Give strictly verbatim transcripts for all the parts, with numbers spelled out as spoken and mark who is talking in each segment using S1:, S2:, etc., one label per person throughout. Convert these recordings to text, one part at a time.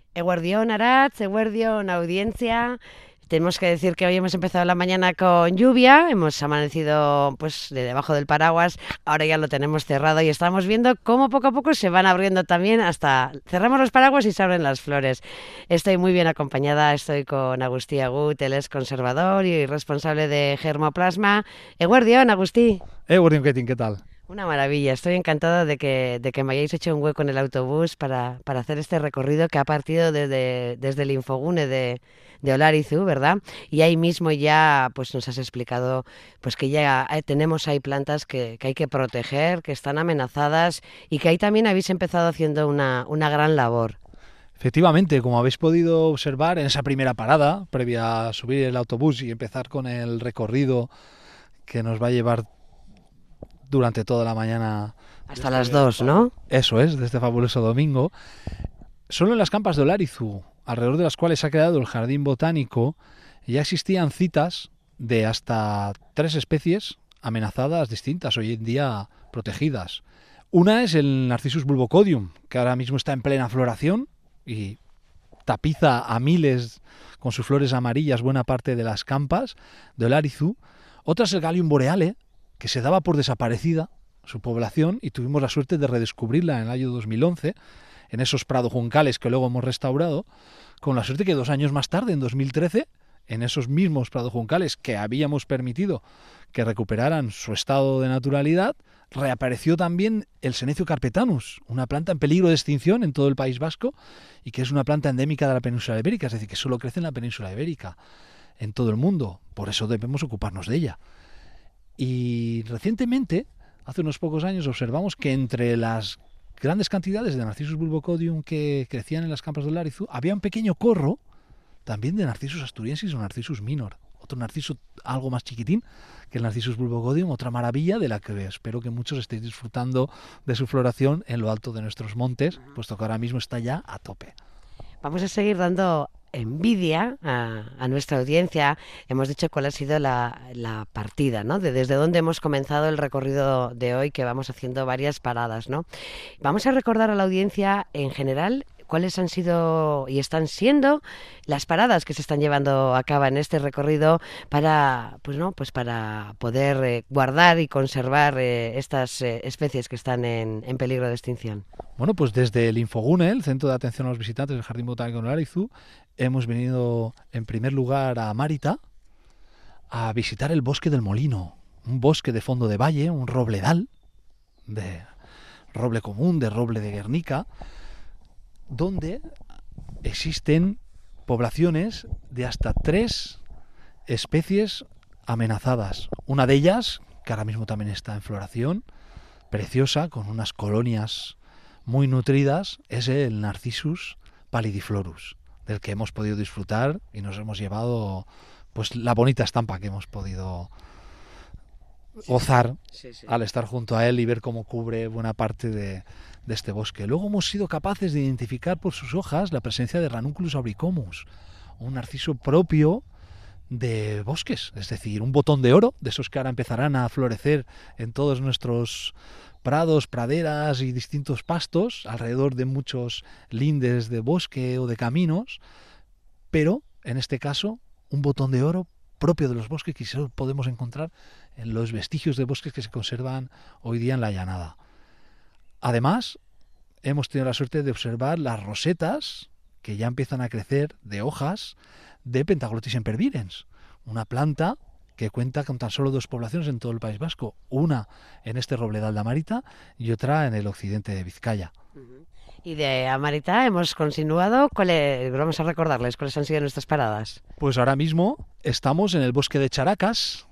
S1: Eguerdión Aratz, Eguerdión Audiencia. Tenemos que decir que hoy hemos empezado la mañana con lluvia, hemos amanecido pues de debajo del paraguas, ahora ya lo tenemos cerrado y estamos viendo cómo poco a poco se van abriendo también hasta... Cerramos los paraguas y se abren las flores. Estoy muy bien acompañada, estoy con Agustí Agut, él es conservador y responsable de Germoplasma. Eguerdión, Agustí.
S2: Eguerdión Ketin, ¿qué tal?
S1: Una maravilla, estoy encantada de que, de que me hayáis hecho un hueco en el autobús para, para hacer este recorrido que ha partido desde, desde el Infogune de, de Olarizu, ¿verdad? Y ahí mismo ya pues nos has explicado pues que ya tenemos ahí plantas que, que hay que proteger, que están amenazadas y que ahí también habéis empezado haciendo una, una gran labor.
S2: Efectivamente, como habéis podido observar en esa primera parada, previa a subir el autobús y empezar con el recorrido que nos va a llevar durante toda la mañana.
S1: Hasta las dos, ¿no?
S2: Eso es, de este fabuloso domingo. Solo en las campas de Olarizu, alrededor de las cuales ha quedado el jardín botánico, ya existían citas de hasta tres especies amenazadas distintas, hoy en día protegidas. Una es el Narcissus bulbocodium, que ahora mismo está en plena floración y tapiza a miles con sus flores amarillas buena parte de las campas de Olarizu. Otra es el Galium boreale, que se daba por desaparecida su población y tuvimos la suerte de redescubrirla en el año dos mil once en esos prados juncales que luego hemos restaurado, con la suerte que dos años más tarde, en dos mil trece, en esos mismos prados juncales que habíamos permitido que recuperaran su estado de naturalidad, reapareció también el Senecio carpetanus, una planta en peligro de extinción en todo el País Vasco y que es una planta endémica de la península ibérica, es decir, que solo crece en la península ibérica, en todo el mundo. Por eso debemos ocuparnos de ella. Y recientemente, hace unos pocos años, observamos que entre las grandes cantidades de Narcissus bulbocodium que crecían en las campas de Olarizu, había un pequeño corro también de Narcissus asturiensis o Narcissus minor, otro narciso algo más chiquitín que el Narcissus bulbocodium, otra maravilla de la que espero que muchos estéis disfrutando de su floración en lo alto de nuestros montes, puesto que ahora mismo está ya a tope.
S1: Vamos a seguir dando envidia a, a nuestra audiencia. Hemos dicho cuál ha sido la, la partida, ¿no? De desde dónde hemos comenzado el recorrido de hoy, que vamos haciendo varias paradas, ¿no? Vamos a recordar a la audiencia en general cuáles han sido y están siendo las paradas que se están llevando a cabo en este recorrido para, pues no, pues para poder eh, guardar y conservar eh, estas eh, especies que están en, en peligro de extinción.
S2: Bueno, pues desde el Infogune, el Centro de Atención a los Visitantes del Jardín Botánico de Olarizu, hemos venido en primer lugar a Amárita a visitar el Bosque del Molino, un bosque de fondo de valle, un robledal, de roble común, de roble de Guernica, donde existen poblaciones de hasta tres especies amenazadas. Una de ellas, que ahora mismo también está en floración, preciosa, con unas colonias muy nutridas, es el Narcissus pallidiflorus, del que hemos podido disfrutar y nos hemos llevado pues la bonita estampa que hemos podido gozar sí, sí, sí. al estar junto a él y ver cómo cubre buena parte de, de este bosque. Luego hemos sido capaces de identificar por sus hojas la presencia de Ranunculus auricomus, un narciso propio de bosques, es decir, un botón de oro, de esos que ahora empezarán a florecer en todos nuestros prados, praderas y distintos pastos, alrededor de muchos lindes de bosque o de caminos, pero en este caso un botón de oro propio de los bosques que solo podemos encontrar en los vestigios de bosques que se conservan hoy día en la llanada. Además, hemos tenido la suerte de observar las rosetas que ya empiezan a crecer de hojas de Pentaglotis sempervirens, una planta que cuenta con tan solo dos poblaciones en todo el País Vasco, una en este robledal de Amárita y otra en el occidente de Vizcaya.
S1: Y de Amárita hemos continuado, ¿cuáles, vamos a recordarles cuáles han sido nuestras paradas?
S2: Pues ahora mismo estamos en el bosque de Characas,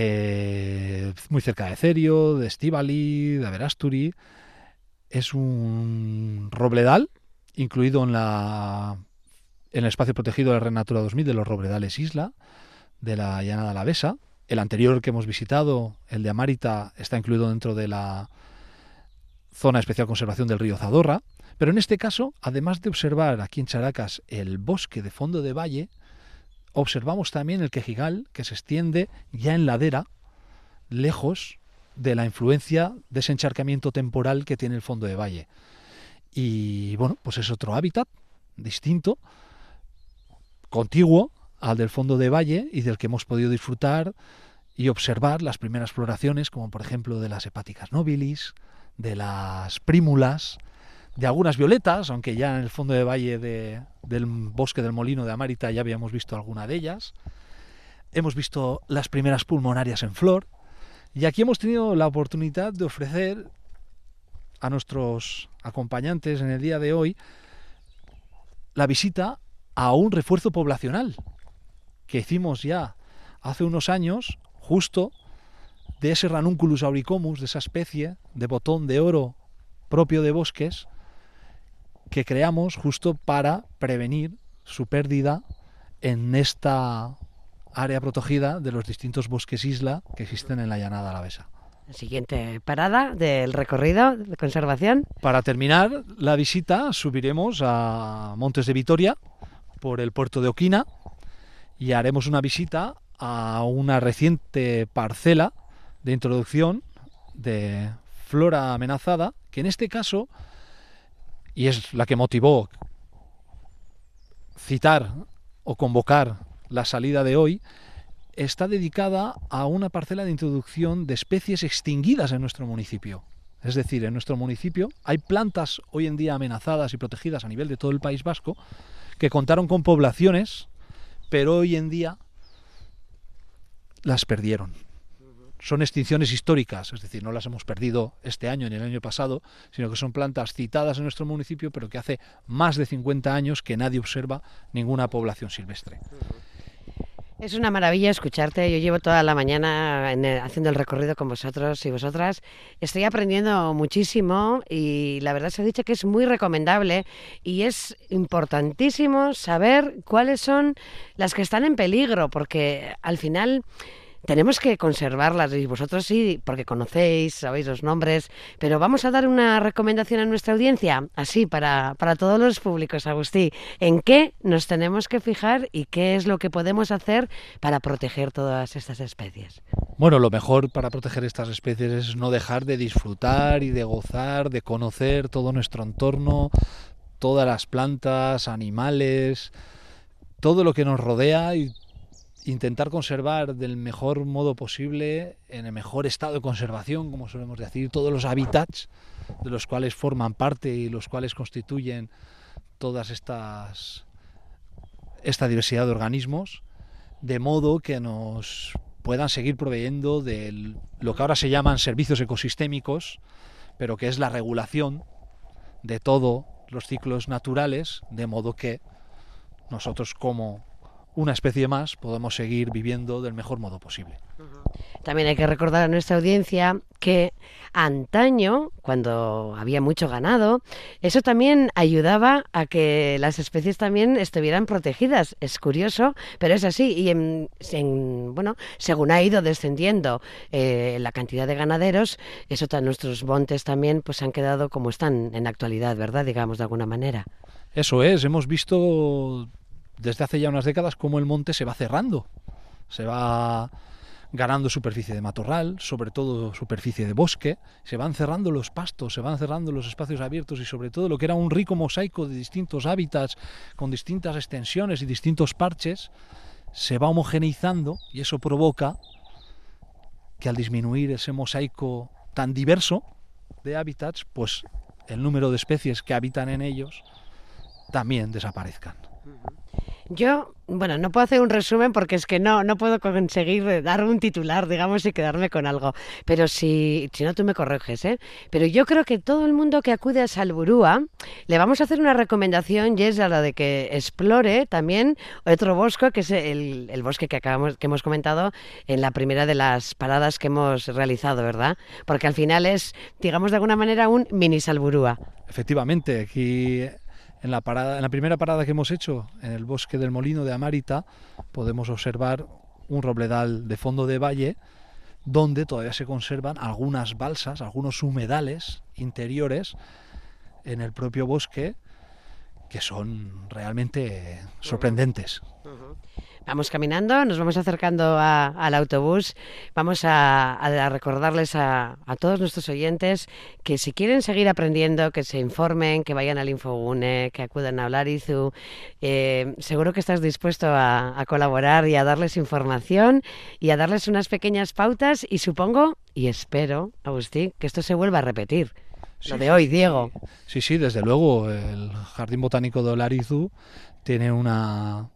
S2: eh, muy cerca de Cerio, de Estíbali, de Aberasturi. Es un robledal incluido en la en el espacio protegido de la Red Natura dos mil de los robledales Isla, de la Llanada Alavesa. El anterior que hemos visitado, el de Amárita, está incluido dentro de la zona de especial conservación del río Zadorra. Pero en este caso, además de observar aquí en Characas el bosque de fondo de valle, observamos también el quejigal que se extiende ya en ladera, lejos de la influencia de ese encharcamiento temporal que tiene el fondo de valle. Y bueno, pues es otro hábitat distinto, contiguo al del fondo de valle y del que hemos podido disfrutar y observar las primeras floraciones, como por ejemplo de las hepáticas nobilis, de las prímulas, de algunas violetas, aunque ya en el fondo de valle de, del bosque del Molino de Amárita ya habíamos visto alguna de ellas. Hemos visto las primeras pulmonarias en flor, y aquí hemos tenido la oportunidad de ofrecer a nuestros acompañantes en el día de hoy la visita a un refuerzo poblacional que hicimos ya hace unos años, justo de ese Ranunculus auricomus, de esa especie de botón de oro propio de bosques, que creamos justo para prevenir su pérdida en esta área protegida de los distintos bosques isla que existen en la llanada alavesa.
S1: Siguiente parada del recorrido de conservación.
S2: Para terminar la visita subiremos a Montes de Vitoria por el puerto de Oquina y haremos una visita a una reciente parcela de introducción de flora amenazada, que en este caso, y es la que motivó citar o convocar la salida de hoy, está dedicada a una parcela de introducción de especies extinguidas en nuestro municipio. Es decir, en nuestro municipio hay plantas hoy en día amenazadas y protegidas a nivel de todo el País Vasco que contaron con poblaciones, pero hoy en día las perdieron. Son extinciones históricas, es decir, no las hemos perdido este año ni el año pasado, sino que son plantas citadas en nuestro municipio, pero que hace más de cincuenta años que nadie observa ninguna población silvestre.
S1: Es una maravilla escucharte. Yo llevo toda la mañana en el, haciendo el recorrido con vosotros y vosotras. Estoy aprendiendo muchísimo y la verdad se ha dicho que es muy recomendable y es importantísimo saber cuáles son las que están en peligro, porque al final tenemos que conservarlas, y vosotros sí, porque conocéis, sabéis los nombres, pero vamos a dar una recomendación a nuestra audiencia, así, para, para todos los públicos, Agustí. ¿En qué nos tenemos que fijar y qué es lo que podemos hacer para proteger todas estas especies?
S2: Bueno, lo mejor para proteger estas especies es no dejar de disfrutar y de gozar, de conocer todo nuestro entorno, todas las plantas, animales, todo lo que nos rodea, y intentar conservar del mejor modo posible, en el mejor estado de conservación, como solemos decir, todos los hábitats de los cuales forman parte y los cuales constituyen todas estas esta diversidad de organismos, de modo que nos puedan seguir proveyendo de lo que ahora se llaman servicios ecosistémicos, pero que es la regulación de todos los ciclos naturales, de modo que nosotros, como una especie más, podemos seguir viviendo del mejor modo posible.
S1: También hay que recordar a nuestra audiencia que antaño, cuando había mucho ganado, eso también ayudaba a que las especies también estuvieran protegidas. Es curioso, pero es así. Y en, en, bueno, según ha ido descendiendo eh, la cantidad de ganaderos, eso nuestros montes también pues han quedado como están en la actualidad, ¿verdad? Digamos, de alguna manera.
S2: Eso es, hemos visto desde hace ya unas décadas cómo el monte se va cerrando, se va ganando superficie de matorral, sobre todo superficie de bosque, se van cerrando los pastos, se van cerrando los espacios abiertos y sobre todo lo que era un rico mosaico de distintos hábitats con distintas extensiones y distintos parches, se va homogeneizando, y eso provoca que al disminuir ese mosaico tan diverso de hábitats, pues el número de especies que habitan en ellos también desaparezcan.
S1: Yo, bueno, no puedo hacer un resumen porque es que no, no puedo conseguir dar un titular, digamos, y quedarme con algo. Pero si, si no, tú me corriges, ¿eh? Pero yo creo que todo el mundo que acude a Salburua le vamos a hacer una recomendación, y es a la de que explore también otro bosque, que es el, el bosque que acabamos, que hemos comentado en la primera de las paradas que hemos realizado, ¿verdad? Porque al final es, digamos, de alguna manera un mini Salburua.
S2: Efectivamente, aquí En la, parada, en la primera parada que hemos hecho, en el bosque del Molino de Amárita, podemos observar un robledal de fondo de valle donde todavía se conservan algunas balsas, algunos humedales interiores en el propio bosque que son realmente sorprendentes.
S1: Uh-huh. Vamos caminando, nos vamos acercando a, al autobús. Vamos a, a recordarles a, a todos nuestros oyentes que si quieren seguir aprendiendo, que se informen, que vayan al Infogune, que acudan a Olarizu. Eh, seguro que estás dispuesto a, a colaborar y a darles información y a darles unas pequeñas pautas y supongo y espero, Agustín, que esto se vuelva a repetir.
S2: Sí,
S1: Lo de
S2: sí,
S1: hoy,
S2: sí,
S1: Diego.
S2: sí, sí, desde luego. El Jardín Botánico de Olarizu tiene una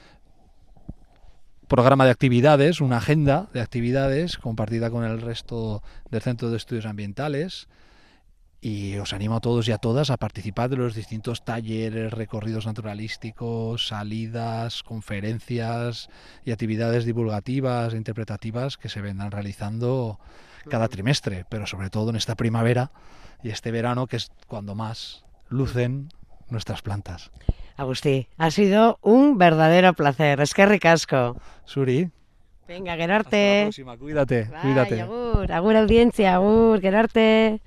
S2: programa de actividades, una agenda de actividades compartida con el resto del Centro de Estudios Ambientales, y os animo a todos y a todas a participar de los distintos talleres, recorridos naturalísticos, salidas, conferencias y actividades divulgativas e interpretativas que se vendrán realizando cada trimestre, pero sobre todo en esta primavera y este verano, que es cuando más lucen nuestras plantas.
S1: Agustí, ha sido un verdadero placer. Es que ricasco.
S2: Suri.
S1: Venga,
S2: Hasta la
S1: Gerarte.
S2: próxima, cuídate,
S1: Bye,
S2: cuídate.
S1: agur, agur audiencia, agur, Gerarte.